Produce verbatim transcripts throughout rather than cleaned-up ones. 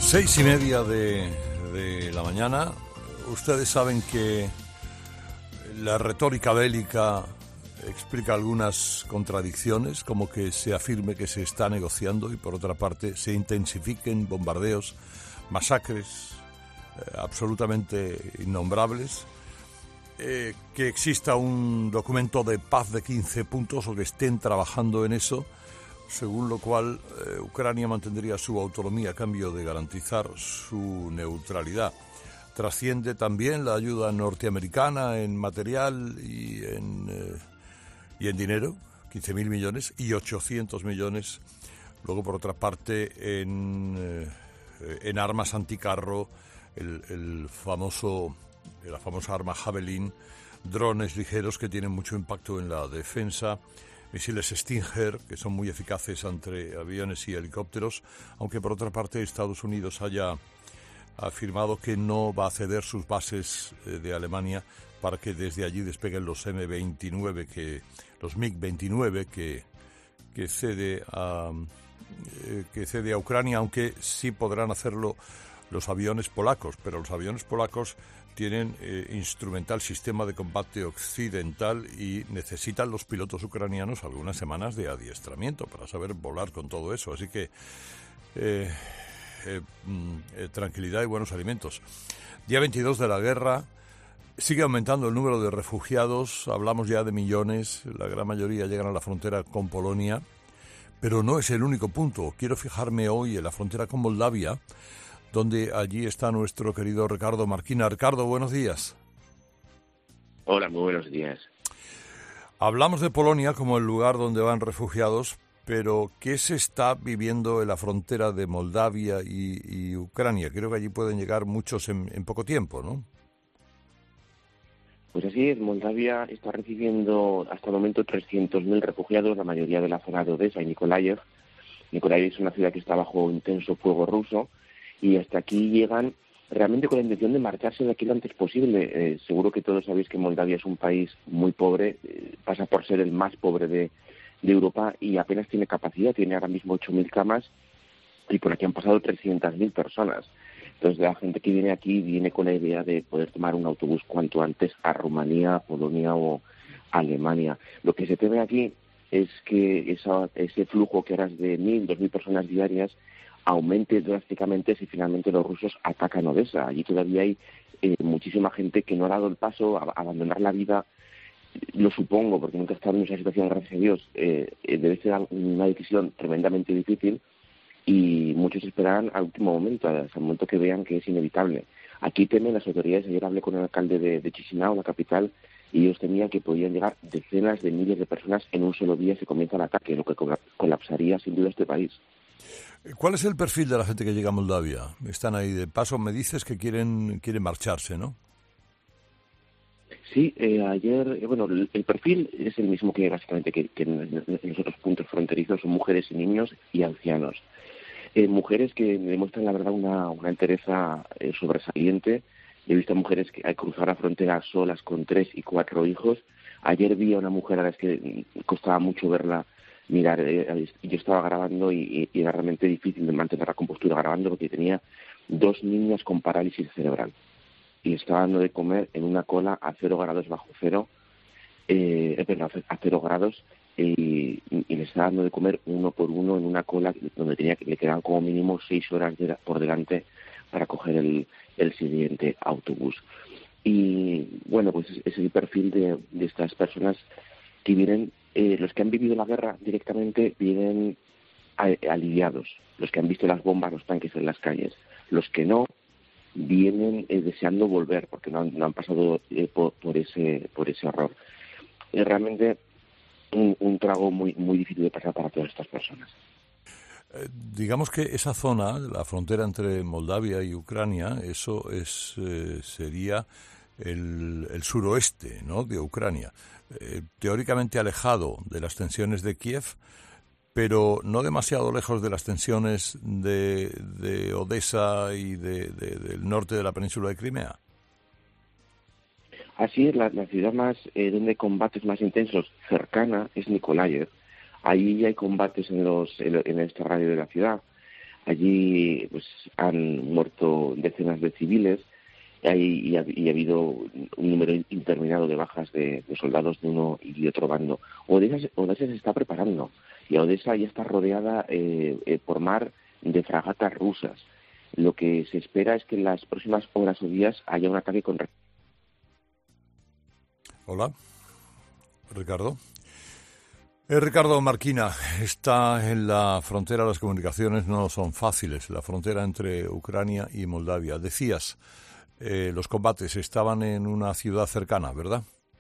Seis y media de, de la mañana. Ustedes saben que la retórica bélica explica algunas contradicciones, como que se afirme que se está negociando y por otra parte se intensifiquen bombardeos, masacres eh, absolutamente innombrables, eh, que exista un documento de paz de quince puntos o que estén trabajando en eso, según lo cual eh, Ucrania mantendría su autonomía a cambio de garantizar su neutralidad. Trasciende también la ayuda norteamericana en material y en, eh, y en dinero, quince mil millones y ochocientos millones. Luego, por otra parte, en, eh, en armas anticarro, el, el famoso, la famosa arma Javelin, drones ligeros que tienen mucho impacto en la defensa, misiles Stinger, que son muy eficaces entre aviones y helicópteros, aunque por otra parte Estados Unidos haya afirmado que no va a ceder sus bases eh, de Alemania para que desde allí despeguen los eme veintinueve, que, los mig veintinueve que, que, cede a, eh, que cede a Ucrania, aunque sí podrán hacerlo los aviones polacos, pero los aviones polacos tienen eh, instrumental sistema de combate occidental y necesitan los pilotos ucranianos algunas semanas de adiestramiento para saber volar con todo eso. Así que eh, eh, eh, tranquilidad y buenos alimentos. Día veintidós de la guerra, sigue aumentando el número de refugiados, hablamos ya de millones, la gran mayoría llegan a la frontera con Polonia, pero no es el único punto. Quiero fijarme hoy en la frontera con Moldavia, donde allí está nuestro querido Ricardo Marquina. Ricardo, buenos días. Hola, muy buenos días. Hablamos de Polonia como el lugar donde van refugiados, pero ¿qué se está viviendo en la frontera de Moldavia y, y Ucrania? Creo que allí pueden llegar muchos en, en poco tiempo, ¿no? Pues así es, Moldavia está recibiendo hasta el momento trescientos mil refugiados, la mayoría de la zona de Odesa y Nikolaev. Nikolaev es una ciudad que está bajo intenso fuego ruso, y hasta aquí llegan realmente con la intención de marcharse de aquí lo antes posible. Eh, seguro que todos sabéis que Moldavia es un país muy pobre, eh, pasa por ser el más pobre de, de Europa y apenas tiene capacidad, tiene ahora mismo ocho mil camas y por aquí han pasado trescientas mil personas. Entonces la gente que viene aquí viene con la idea de poder tomar un autobús cuanto antes a Rumanía, Polonia o Alemania. Lo que se teme aquí es que esa, ese flujo que era de mil, dos mil personas diarias aumente drásticamente si finalmente los rusos atacan Odesa. Allí todavía hay eh, muchísima gente que no ha dado el paso a, a abandonar la vida. Lo supongo, porque nunca he estado en esa situación, gracias a Dios. Eh, eh, debe ser una decisión tremendamente difícil y muchos esperarán al último momento, hasta el momento que vean que es inevitable. Aquí temen las autoridades. Ayer hablé con el alcalde de, de Chisinau, la capital, y ellos temían que podían llegar decenas de miles de personas en un solo día si comienza el ataque, lo que colapsaría sin duda este país. ¿Cuál es el perfil de la gente que llega a Moldavia? Están ahí de paso, me dices que quieren quieren marcharse, ¿no? Sí, eh, ayer, eh, bueno, el, el perfil es el mismo que básicamente que, que en, en los otros puntos fronterizos, son mujeres y niños y ancianos. Eh, mujeres que demuestran la verdad una, una entereza eh, sobresaliente. He visto mujeres que al cruzar la frontera solas con tres y cuatro hijos. Ayer vi a una mujer a la que costaba mucho verla mirar, eh, yo estaba grabando y, y era realmente difícil de mantener la compostura grabando porque tenía dos niñas con parálisis cerebral y estaba dando de comer en una cola a cero grados bajo cero, eh, perdón, a cero grados y, y le estaba dando de comer uno por uno en una cola donde tenía le quedaban como mínimo seis horas de, por delante para coger el, el siguiente autobús. Y bueno, pues es, es el perfil de, de estas personas que vienen. Eh, los que han vivido la guerra directamente vienen a, aliviados, los que han visto las bombas, los tanques en las calles. Los que no vienen eh, deseando volver porque no han, no han pasado eh, por, por ese por ese horror. Es realmente un, un trago muy muy difícil de pasar para todas estas personas. Eh, digamos que esa zona, la frontera entre Moldavia y Ucrania, eso es eh, sería el, el suroeste, ¿no?, de Ucrania. Eh, teóricamente alejado de las tensiones de Kiev, pero no demasiado lejos de las tensiones de, de Odesa y de, de, del norte de la península de Crimea. Así es, la, la ciudad más eh, donde hay combates más intensos cercana es Nikolaev. Ahí hay combates en los en, en este radio de la ciudad. Allí pues han muerto decenas de civiles y, y, ha, y ha habido un número interminado de bajas de, de soldados de uno y de otro bando. Odessa, Odessa se está preparando y Odessa ya está rodeada eh, eh, por mar de fragatas rusas. Lo que se espera es que en las próximas horas o días haya un ataque con... Hola, Ricardo. Eh, Ricardo Marquina, está en la frontera, las comunicaciones no son fáciles, la frontera entre Ucrania y Moldavia. Decías, eh, los combates estaban en una ciudad cercana, ¿verdad?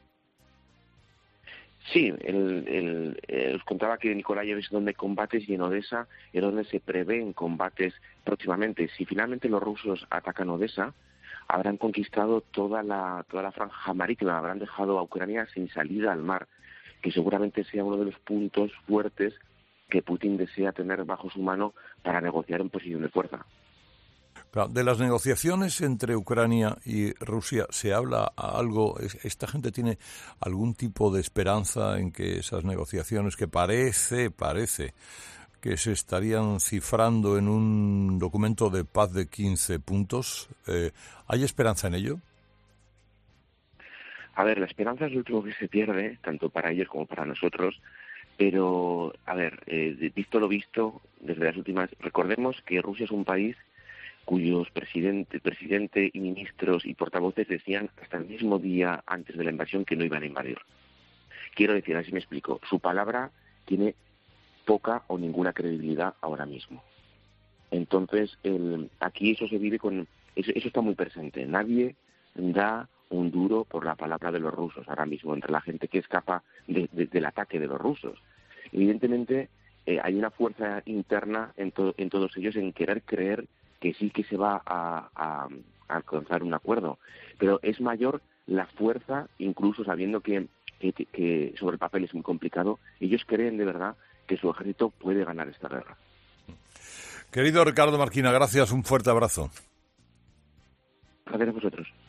Sí, el, el, eh, os contaba que Nikolaev es donde hay combates y en Odessa es donde se prevén combates próximamente. Si finalmente los rusos atacan Odessa, habrán conquistado toda la, toda la franja marítima, habrán dejado a Ucrania sin salida al mar, que seguramente sea uno de los puntos fuertes que Putin desea tener bajo su mano para negociar en posición de fuerza. Claro, de las negociaciones entre Ucrania y Rusia, ¿se habla algo? ¿Esta gente tiene algún tipo de esperanza en que esas negociaciones, que parece, parece, que se estarían cifrando en un documento de paz de quince puntos, eh, ¿hay esperanza en ello? A ver, la esperanza es lo último que se pierde, tanto para ellos como para nosotros, pero, a ver, eh, visto lo visto, desde las últimas... Recordemos que Rusia es un país cuyos presidente, presidente y ministros y portavoces decían hasta el mismo día antes de la invasión que no iban a invadir. Quiero decir, así me explico, su palabra tiene poca o ninguna credibilidad ahora mismo. Entonces, el, aquí eso se vive con... Eso, eso está muy presente. Nadie da un duro por la palabra de los rusos ahora mismo, entre la gente que escapa de, de, del ataque de los rusos. Evidentemente, eh, hay una fuerza interna en, to, en todos ellos en querer creer que sí que se va a, a, a alcanzar un acuerdo, pero es mayor la fuerza, incluso sabiendo que, que, que sobre el papel es muy complicado, ellos creen de verdad que su ejército puede ganar esta guerra. Querido Ricardo Marquina, gracias, un fuerte abrazo. Gracias a vosotros.